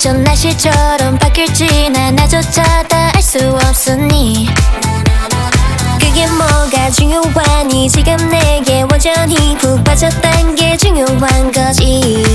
전 날씨처럼 바뀔지 난 나조차 다 알 수 없으니 그게 뭐가 중요하니 지금 내게 완전히 푹 빠졌단 게 중요한 거지.